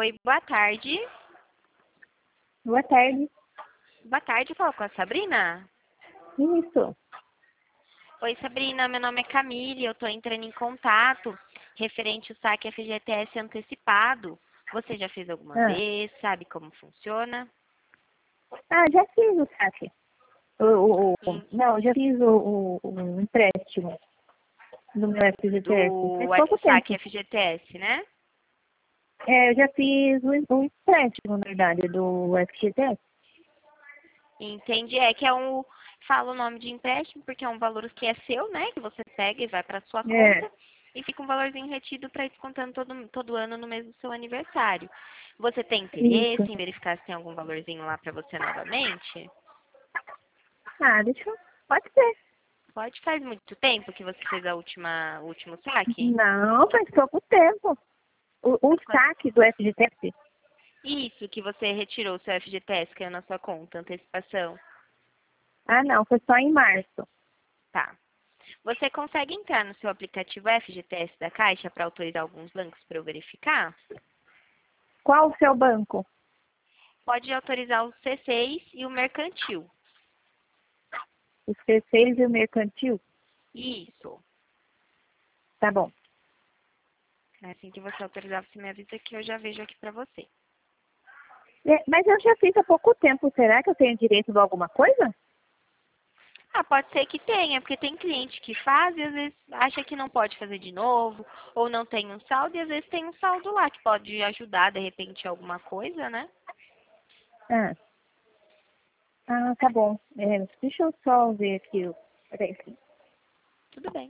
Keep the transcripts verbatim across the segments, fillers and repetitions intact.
Oi, boa tarde. Boa tarde. Boa tarde, falo com a Sabrina? Isso. Oi, Sabrina, meu nome é Camille, eu estou entrando em contato referente ao saque F G T S antecipado. Você já fez alguma Ah, vez? Sabe como funciona? ah já fiz o saque. O, o, o- Sim. não, já fiz o, o, o empréstimo do meu F G T S. Do Faz pouco saque tempo. F G T S, né? É, eu já fiz o, o empréstimo, na verdade, do F G T S. Entendi. É que é um. Fala o nome de empréstimo porque é um valor que é seu, né? Que você pega e vai para sua É, conta e fica um valorzinho retido para ir descontando todo, todo ano no mês do seu aniversário. Você tem interesse isso. em verificar se tem algum valorzinho lá para você novamente? Ah, deixa eu... Pode ser. Pode, faz muito tempo que você fez a última, o último saque? Não, faz pouco tempo. O, o Quando- saque do F G T S? Isso, que você retirou o seu F G T S, caiu na sua conta, antecipação. Ah, não, foi só em março. Tá. Você consegue entrar no seu aplicativo F G T S da Caixa para autorizar alguns bancos para eu verificar? Qual o seu banco? Pode autorizar o C seis e o mercantil. O C seis e o mercantil? Isso. Tá bom. Assim que você autorizar, você me avisa que eu já vejo aqui para você. É, mas eu já fiz há pouco tempo. Será que eu tenho direito de alguma coisa? Ah, pode ser que tenha, porque tem cliente que faz e às vezes acha que não pode fazer de novo, ou não tem um saldo, e às vezes tem um saldo lá que pode ajudar, de repente, alguma coisa, né? Ah, ah tá bom. É, deixa eu só ver aqui. o- Peraí. Tudo bem.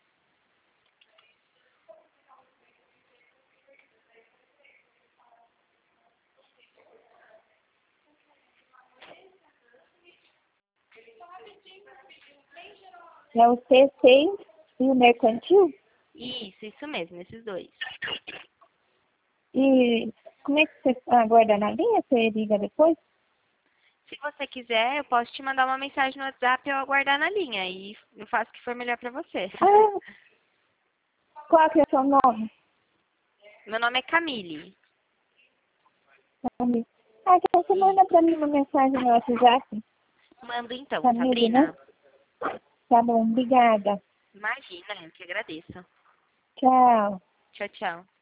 É o C seis e o mercantil? Isso, isso mesmo, esses dois. E como é que você aguarda na linha? Você liga depois? Se você quiser, eu posso te mandar uma mensagem no WhatsApp e eu aguardar na linha. E eu faço o que for melhor para você. Ah, qual que é o seu nome? Meu nome é Camille. Camille. Ah, então você E manda pra mim uma mensagem no WhatsApp. mando então, Camille, né? Sabrina. Tá bom, obrigada. Imagina, eu que agradeço. Tchau. Tchau, tchau.